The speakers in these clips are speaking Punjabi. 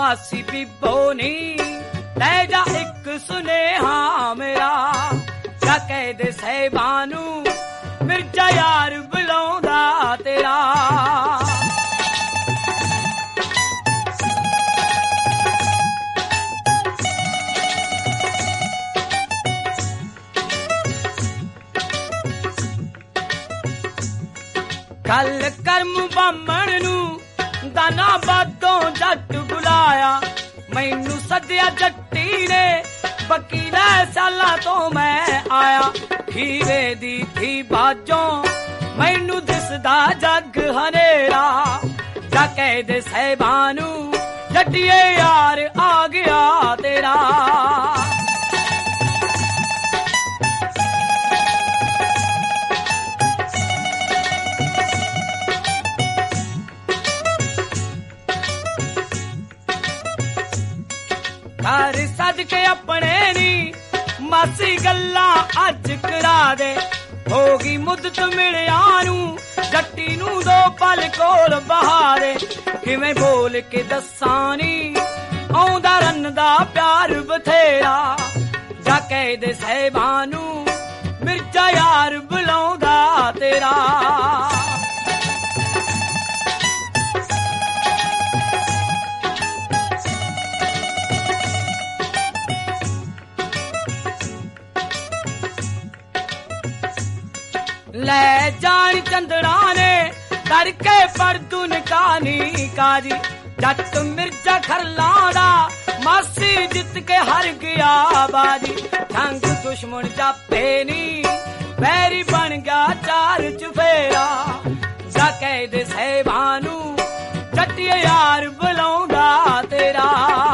ਮਾਸੀ ਬੀਬੋ ਨੀ ਲੈ ਜਾ ਇੱਕ ਸੁਨੇਹਾ ਮੇਰਾ ਜਾ ਕਹਿ ਦੇ ਸਾਹਿਬਾਂ ਨੂੰ ਮਿਰਜ਼ਾ ਯਾਰ ਬੁਲਾਉਂਦਾ ਤੇਰਾ ਗੱਲ ਕਰਮ ਬਾਮਣ ਨੂੰ ਦਾਨਾ ਬਾਦੋਂ ਜੱਟ ਬੁਲਾਇਆ ਮੈਨੂੰ ਸੱਦਿਆ ਜੱਟੀ ਨੇ ਵਕੀਲਾ ਸਾਲਾਂ ਤੋਂ ਮੈਂ ਆਇਆ ਖੀਵੇ ਦੀ ਥੀ ਬਾਜੋਂ ਮੈਨੂੰ ਦਿਸਦਾ ਜੱਗ ਹਨੇਰਾ ਜਾ ਕਹਿ ਦੇ ਸਾਹਿਬਾਂ ਨੂੰ ਜੱਟੀਏ ਯਾਰ ਆ ਗਿਆ ਤੇਰਾ ਘਰ ਸੱਜ ਕੇ ਆਪਣੇ ਨੀ ਮਾਸੀ ਗੱਲਾਂ ਅੱਜ ਕਰਾ ਦੇ ਹੋ ਗਈ ਮੁੱਦਤ ਮਿਲਿਆ ਨੂੰ ਜੱਟੀ ਨੂੰ ਦੋ ਪਲ ਕੋਲ ਬਹਾਰੇ ਕਿਵੇਂ ਬੋਲ ਕੇ ਦੱਸਾਂ ਨੀ ਆਉਂਦਾ ਰੰਨ ਦਾ ਪਿਆਰ ਬਥੇਰਾ ਜਾ ਕਹਿ ਦੇ ਸਾਹਿਬਾਂ ਨੂੰ ਮਿਰਜ਼ਾ ਯਾਰ ਬੁਲਾਉਂਦਾ ਤੇਰਾ ਲੈ ਜਾਣ ਚੰਦੜਾ ਨੇ ਕਰਕੇ ਪਰਦੂ ਨਕਾਨੀ ਕਾਜੀ ਜੱਟ ਮਿਰਜ਼ਾ ਖਰਲਾਂ ਦਾ ਮਾਸੀ ਜਿੱਤ ਕੇ ਹਰ ਗਿਆ ਬਾਜੀ ਠੰਗ ਦੁਸ਼ਮਣ ਜਾਪੇ ਨੀ ਵੈਰੀ ਬਣ ਗਿਆ ਚਾਰ ਚੁਫੇਰਾ ਜਾ ਕਹਿ ਦੇ ਸਾਹਿਬਾਂ ਨੂੰ ਜੱਟੀਏ ਯਾਰ ਬੁਲਾਉਂਦਾ ਤੇਰਾ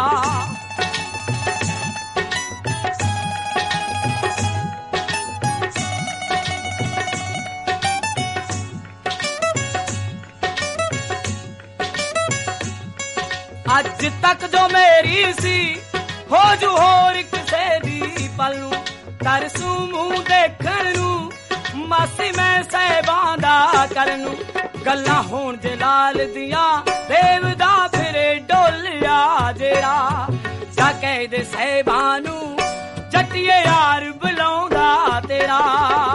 ਅੱਜ ਤੱਕ ਜੋ ਮੇਰੀ ਸੀ ਹੋ ਜੂ ਹੋਰ ਕਿਸੇ ਦੀ ਪਲ ਨੂੰ ਤਰਸੂ ਮੂੰਹ ਦੇਖਣ ਨੂੰ ਮਾਸੀ ਮੈਂ ਸਾਹਿਬਾਂ ਦਾ ਕਰਨ ਨੂੰ ਗੱਲਾਂ ਹੋਣ ਜਲਾਲ ਦੀਆਂ ਦੇਵਦਾ ਫਿਰੇ ਡੋਲਿਆ ਜਿਹੜਾ ਜਾ ਕਹਿ ਦੇ ਸਾਹਿਬਾਂ ਨੂੰ ਜੱਟੀਏ ਯਾਰ ਬੁਲਾਉਂਦਾ ਤੇਰਾ